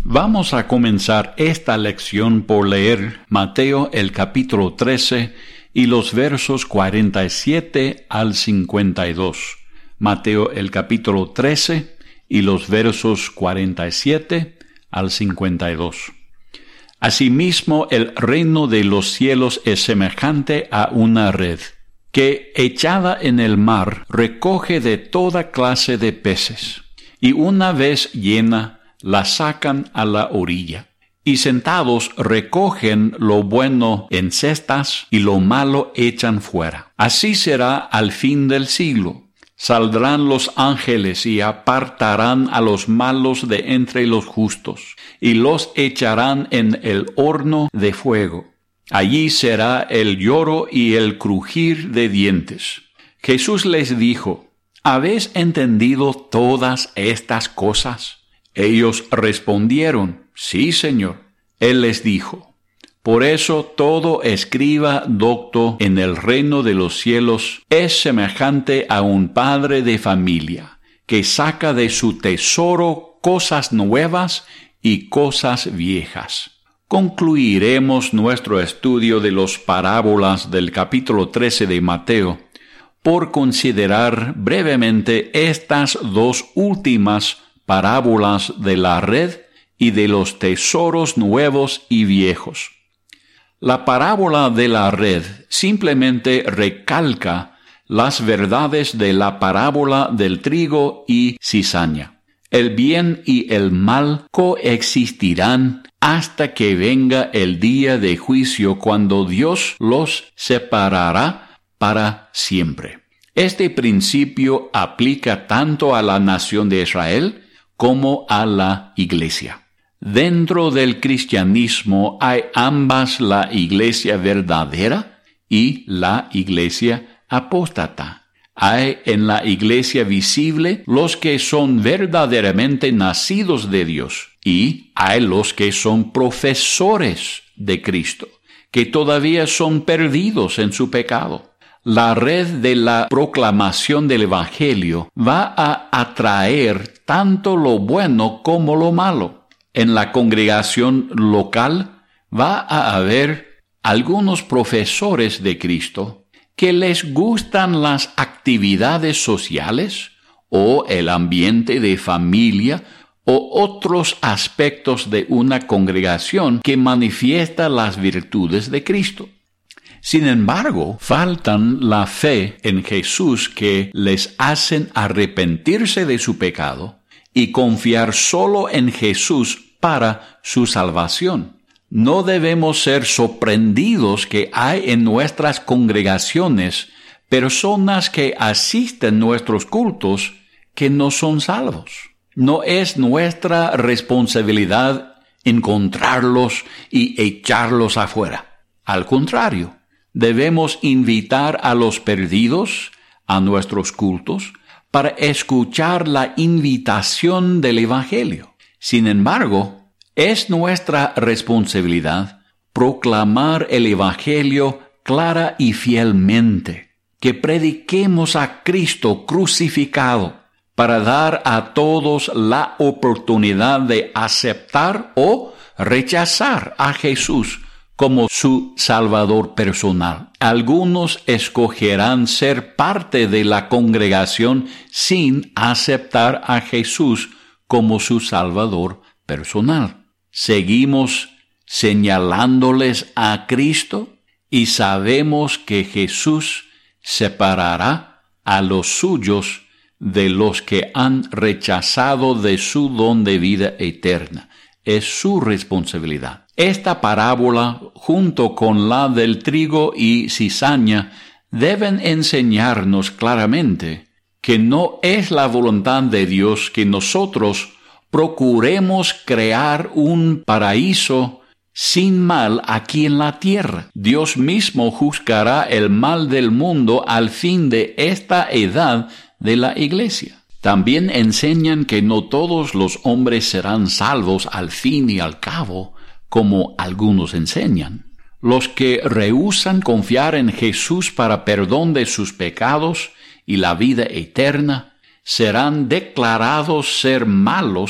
Vamos a comenzar esta lección por leer Mateo el capítulo 13 y los versos 47 al 52. Mateo el capítulo 13 y los versos 47 al 52. Asimismo, el reino de los cielos es semejante a una red, que, echada en el mar, recoge de toda clase de peces, y una vez llena, la sacan a la orilla, y sentados recogen lo bueno en cestas y lo malo echan fuera. Así será al fin del siglo. Saldrán los ángeles y apartarán a los malos de entre los justos, y los echarán en el horno de fuego. Allí será el lloro y el crujir de dientes. Jesús les dijo: ¿Habéis entendido todas estas cosas? Ellos respondieron: Sí, Señor. Él les dijo: Por eso todo escriba docto en el reino de los cielos es semejante a un padre de familia, que saca de su tesoro cosas nuevas y cosas viejas. Concluiremos nuestro estudio de las parábolas del capítulo 13 de Mateo por considerar brevemente estas dos últimas parábolas de la red y de los tesoros nuevos y viejos. La parábola de la red simplemente recalca las verdades de la parábola del trigo y cizaña. El bien y el mal coexistirán hasta que venga el día de juicio, cuando Dios los separará para siempre. Este principio aplica tanto a la nación de Israel como a la Iglesia. Dentro del cristianismo hay ambas, la Iglesia verdadera y la Iglesia apóstata. Hay en la Iglesia visible los que son verdaderamente nacidos de Dios, y hay los que son profesores de Cristo, que todavía son perdidos en su pecado. La red de la proclamación del Evangelio va a atraer tanto lo bueno como lo malo. En la congregación local va a haber algunos profesores de Cristo que les gustan las actividades sociales o el ambiente de familia o otros aspectos de una congregación que manifiesta las virtudes de Cristo. Sin embargo, faltan la fe en Jesús que les hacen arrepentirse de su pecado y confiar solo en Jesús para su salvación. No debemos ser sorprendidos que hay en nuestras congregaciones personas que asisten a nuestros cultos que no son salvos. No es nuestra responsabilidad encontrarlos y echarlos afuera. Al contrario, debemos invitar a los perdidos a nuestros cultos para escuchar la invitación del Evangelio. Sin embargo, es nuestra responsabilidad proclamar el Evangelio clara y fielmente, que prediquemos a Cristo crucificado para dar a todos la oportunidad de aceptar o rechazar a Jesús como su Salvador personal. Algunos escogerán ser parte de la congregación sin aceptar a Jesús como su Salvador personal. Seguimos señalándoles a Cristo y sabemos que Jesús separará a los suyos de los que han rechazado de su don de vida eterna. Es su responsabilidad. Esta parábola, junto con la del trigo y cizaña, deben enseñarnos claramente que no es la voluntad de Dios que nosotros procuremos crear un paraíso sin mal aquí en la tierra. Dios mismo juzgará el mal del mundo al fin de esta edad de la Iglesia. También enseñan que no todos los hombres serán salvos al fin y al cabo, como algunos enseñan. Los que rehúsan confiar en Jesús para perdón de sus pecados y la vida eterna serán declarados ser malos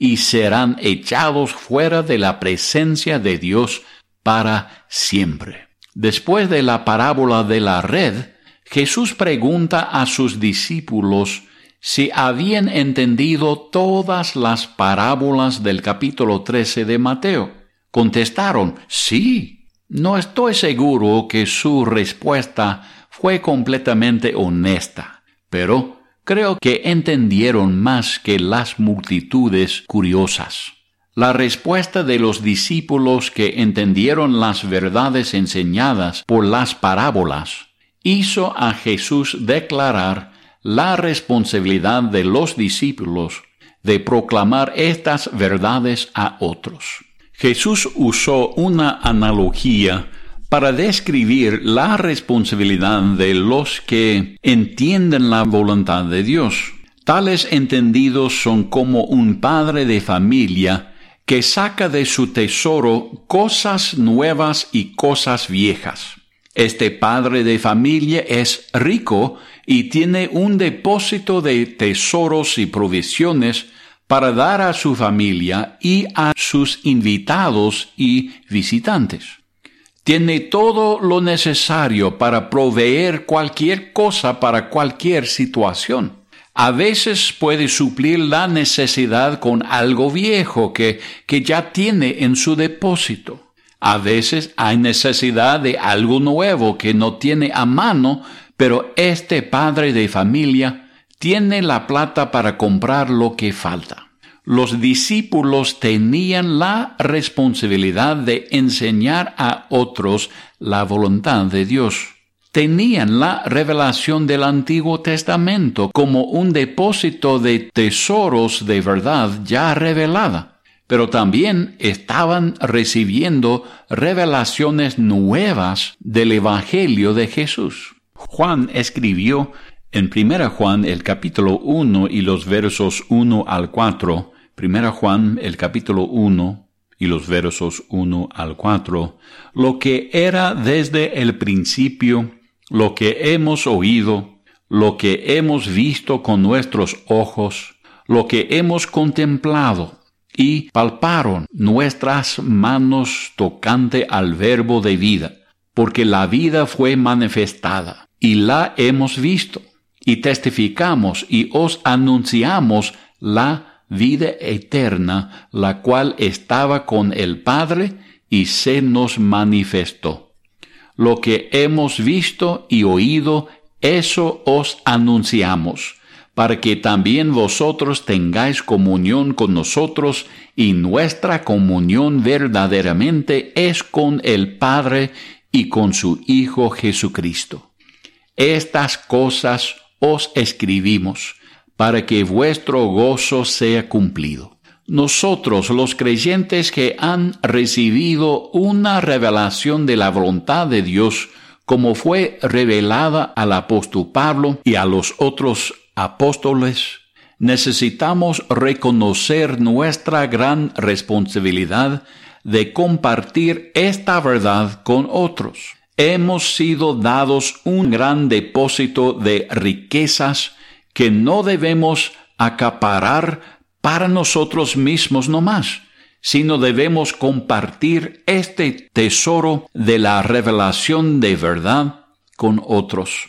y serán echados fuera de la presencia de Dios para siempre. Después de la parábola de la red, Jesús pregunta a sus discípulos si habían entendido todas las parábolas del capítulo 13 de Mateo. Contestaron, sí. No estoy seguro que su respuesta fue completamente honesta, pero creo que entendieron más que las multitudes curiosas. La respuesta de los discípulos que entendieron las verdades enseñadas por las parábolas hizo a Jesús declarar la responsabilidad de los discípulos de proclamar estas verdades a otros. Jesús usó una analogía para describir la responsabilidad de los que entienden la voluntad de Dios. Tales entendidos son como un padre de familia que saca de su tesoro cosas nuevas y cosas viejas. Este padre de familia es rico y tiene un depósito de tesoros y provisiones para dar a su familia y a sus invitados y visitantes. Tiene todo lo necesario para proveer cualquier cosa para cualquier situación. A veces puede suplir la necesidad con algo viejo que ya tiene en su depósito. A veces hay necesidad de algo nuevo que no tiene a mano, pero este padre de familia tiene la plata para comprar lo que falta. Los discípulos tenían la responsabilidad de enseñar a otros la voluntad de Dios. Tenían la revelación del Antiguo Testamento como un depósito de tesoros de verdad ya revelada, pero también estaban recibiendo revelaciones nuevas del Evangelio de Jesús. Juan escribió en 1 Juan el capítulo 1 y los versos 1 al 4, 1 Juan el capítulo 1 y los versos 1 al 4, lo que era desde el principio, lo que hemos oído, lo que hemos visto con nuestros ojos, lo que hemos contemplado y palparon nuestras manos tocante al verbo de vida, porque la vida fue manifestada y la hemos visto. Y testificamos y os anunciamos la vida eterna, la cual estaba con el Padre y se nos manifestó. Lo que hemos visto y oído, eso os anunciamos, para que también vosotros tengáis comunión con nosotros, y nuestra comunión verdaderamente es con el Padre y con su Hijo Jesucristo. Estas cosas os escribimos, para que vuestro gozo sea cumplido. Nosotros, los creyentes que han recibido una revelación de la voluntad de Dios, como fue revelada al apóstol Pablo y a los otros apóstoles, necesitamos reconocer nuestra gran responsabilidad de compartir esta verdad con otros. Hemos sido dados un gran depósito de riquezas que no debemos acaparar para nosotros mismos nomás, sino debemos compartir este tesoro de la revelación de verdad con otros.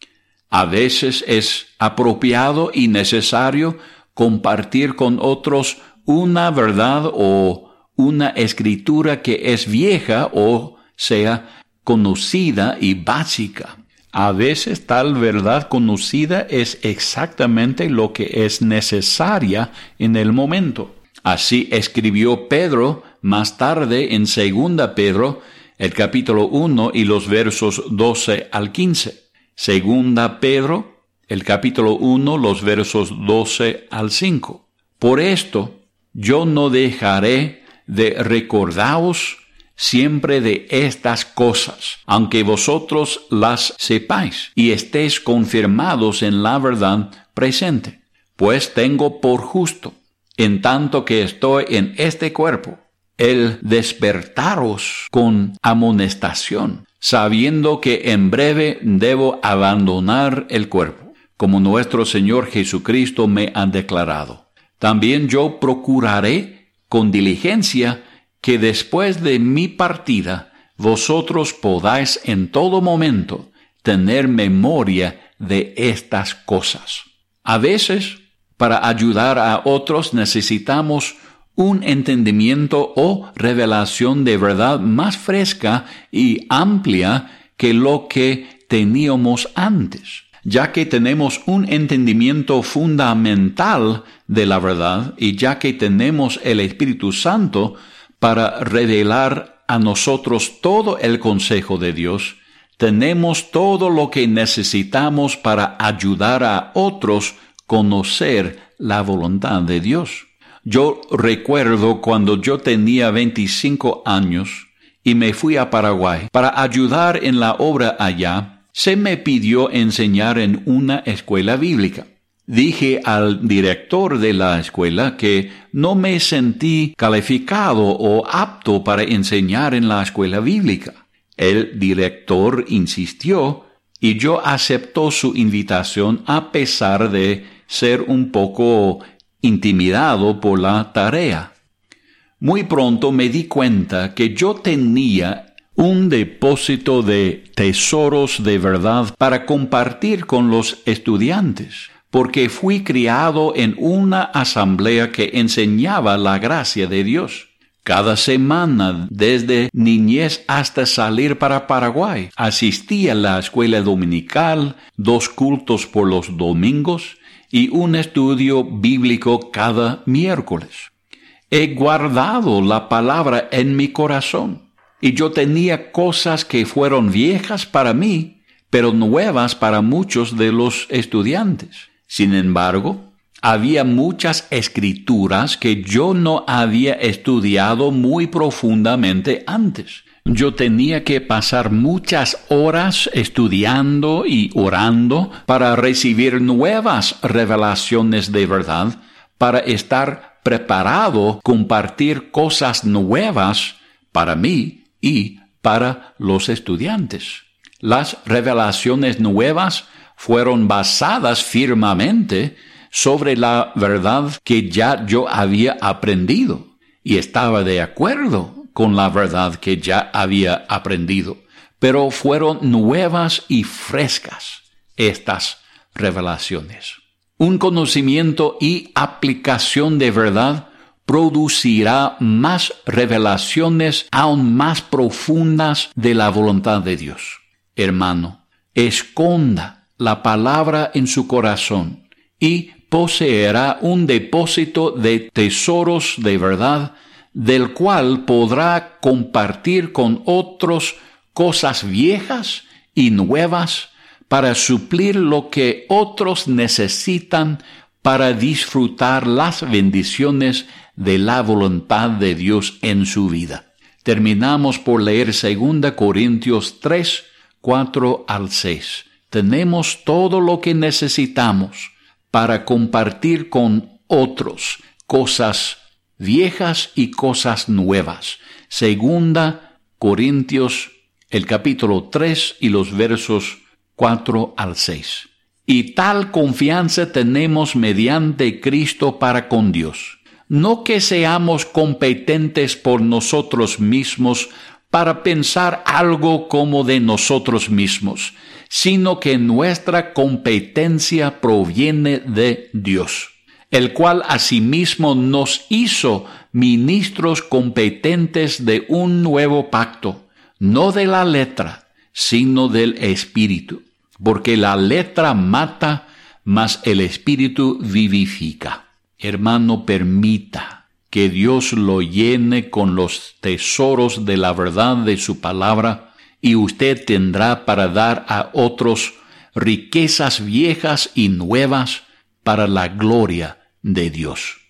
A veces es apropiado y necesario compartir con otros una verdad o una escritura que es vieja o sea conocida y básica. A veces tal verdad conocida es exactamente lo que es necesaria en el momento. Así escribió Pedro más tarde en 2 Pedro, el capítulo 1 y los versos 12 al 15. 2 Pedro, el capítulo 1, los versos 12 al 5. Por esto, yo no dejaré de recordaros siempre de estas cosas, aunque vosotros las sepáis y estéis confirmados en la verdad presente. Pues tengo por justo, en tanto que estoy en este cuerpo, el despertaros con amonestación, sabiendo que en breve debo abandonar el cuerpo, como nuestro Señor Jesucristo me ha declarado. También yo procuraré con diligencia que después de mi partida vosotros podáis en todo momento tener memoria de estas cosas. A veces, para ayudar a otros necesitamos un entendimiento o revelación de verdad más fresca y amplia que lo que teníamos antes, ya que tenemos un entendimiento fundamental de la verdad y ya que tenemos el Espíritu Santo para revelar a nosotros todo el consejo de Dios, tenemos todo lo que necesitamos para ayudar a otros a conocer la voluntad de Dios. Yo recuerdo cuando yo tenía 25 años y me fui a Paraguay para ayudar en la obra allá, se me pidió enseñar en una escuela bíblica. Dije al director de la escuela que no me sentí calificado o apto para enseñar en la escuela bíblica. El director insistió y yo aceptó su invitación a pesar de ser un poco intimidado por la tarea. Muy pronto me di cuenta que yo tenía un depósito de tesoros de verdad para compartir con los estudiantes, porque fui criado en una asamblea que enseñaba la gracia de Dios. Cada semana, desde niñez hasta salir para Paraguay, asistí a la escuela dominical, 2 cultos por los domingos y un estudio bíblico cada miércoles. He guardado la palabra en mi corazón, y yo tenía cosas que fueron viejas para mí, pero nuevas para muchos de los estudiantes. Sin embargo, había muchas escrituras que yo no había estudiado muy profundamente antes. Yo tenía que pasar muchas horas estudiando y orando para recibir nuevas revelaciones de verdad, para estar preparado a compartir cosas nuevas para mí y para los estudiantes. Las revelaciones nuevas fueron basadas firmemente sobre la verdad que ya yo había aprendido y estaba de acuerdo con la verdad que ya había aprendido, pero fueron nuevas y frescas estas revelaciones. Un conocimiento y aplicación de verdad producirá más revelaciones aún más profundas de la voluntad de Dios. Hermano, esconda la palabra en su corazón y poseerá un depósito de tesoros de verdad del cual podrá compartir con otros cosas viejas y nuevas para suplir lo que otros necesitan para disfrutar las bendiciones de la voluntad de Dios en su vida. Terminamos por leer 2 Corintios 3, 4 al 6. Tenemos todo lo que necesitamos para compartir con otros cosas viejas y cosas nuevas. 2 Corintios, el capítulo 3 y los versos 4 al 6. Y tal confianza tenemos mediante Cristo para con Dios. No que seamos competentes por nosotros mismos para pensar algo como de nosotros mismos, sino que nuestra competencia proviene de Dios, el cual asimismo nos hizo ministros competentes de un nuevo pacto, no de la letra, sino del Espíritu, porque la letra mata, mas el Espíritu vivifica. Hermano, permita que Dios lo llene con los tesoros de la verdad de su palabra, y usted tendrá para dar a otros riquezas viejas y nuevas para la gloria de Dios.